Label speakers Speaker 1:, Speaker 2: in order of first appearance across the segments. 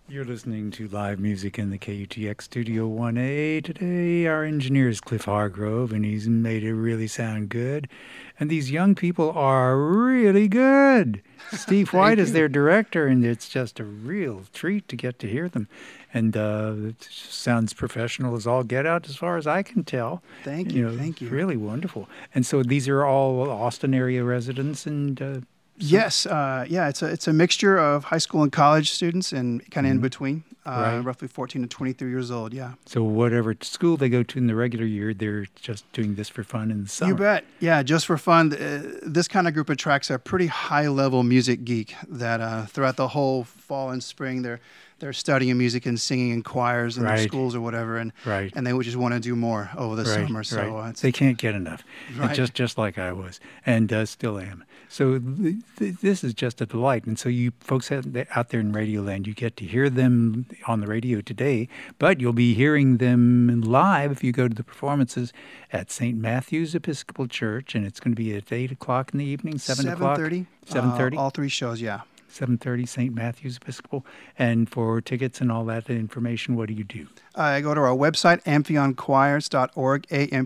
Speaker 1: You're listening to live music in the KUTX Studio 1A. Today, our engineer is Cliff Hargrove, and he's made it really sound good. And these young people are really good. Steve White is their director, and it's just a real treat to get to hear them. And it sounds professional as all get out, as far as I can tell.
Speaker 2: Thank you. Thank you.
Speaker 1: Really wonderful. And so these are all Austin area residents, and
Speaker 2: yes, yeah, it's a mixture of high school and college students, and kind of in between,
Speaker 1: Right.
Speaker 2: roughly 14 to 23 years old. Yeah,
Speaker 1: so whatever school they go to in the regular year, they're just doing this for fun in the summer.
Speaker 2: you bet. Yeah, just for fun. This kind of group attracts a pretty high level music geek that throughout the whole fall and spring they're studying music and singing in choirs in their
Speaker 1: Right.
Speaker 2: schools or whatever, and
Speaker 1: Right.
Speaker 2: and they would just want to do more over the
Speaker 1: Right,
Speaker 2: summer. So
Speaker 1: right.
Speaker 2: it's
Speaker 1: They can't get enough. And
Speaker 2: Right.
Speaker 1: just like I was, and still am. So this is just a delight. And so you folks out there in Radioland, you get to hear them on the radio today, but you'll be hearing them live if you go to the performances at St. Matthew's Episcopal Church, and it's going to be at 8 o'clock in the evening, 7 o'clock?
Speaker 2: 7:30.
Speaker 1: 7:30?
Speaker 2: All three shows. Yeah.
Speaker 1: 7:30, St. Matthew's Episcopal. And for tickets and all that information, what do you do?
Speaker 2: I go to our website, amphionchoirs.org,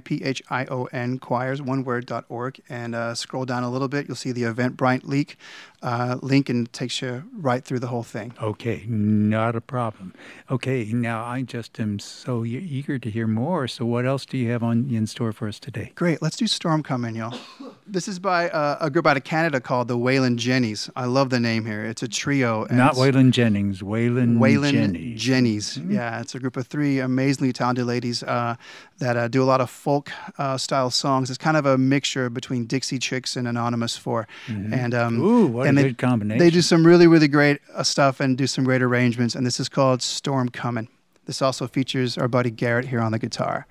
Speaker 2: AMPHION choirs, one word.org, and scroll down a little bit. You'll see the Eventbrite link, and it takes you right through the whole thing.
Speaker 1: Okay, not a problem. Okay, now I just am so eager to hear more. So what else do you have in store for us today?
Speaker 2: Great. Let's do Storm Coming, y'all. This is by a group out of Canada called the Waylon Jennies. I love the name here. It's a trio. And
Speaker 1: Not
Speaker 2: it's
Speaker 1: Waylon Jennings, Waylon
Speaker 2: Waylon
Speaker 1: Jennies.
Speaker 2: Jennies. Yeah, it's a group of three amazingly talented ladies that do a lot of folk style songs. It's kind of a mixture between Dixie Chicks and Anonymous Four. And
Speaker 1: Ooh, what
Speaker 2: and
Speaker 1: a
Speaker 2: they-
Speaker 1: good combination.
Speaker 2: They do some really, really great stuff and do some great arrangements. And this is called Storm Coming. This also features our buddy Garrett here on the guitar.